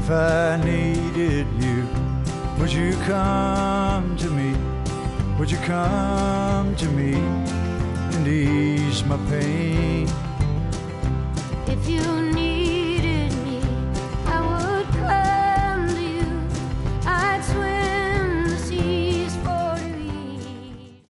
If I needed you, would you come to me? Would you come to me and ease my pain? If you need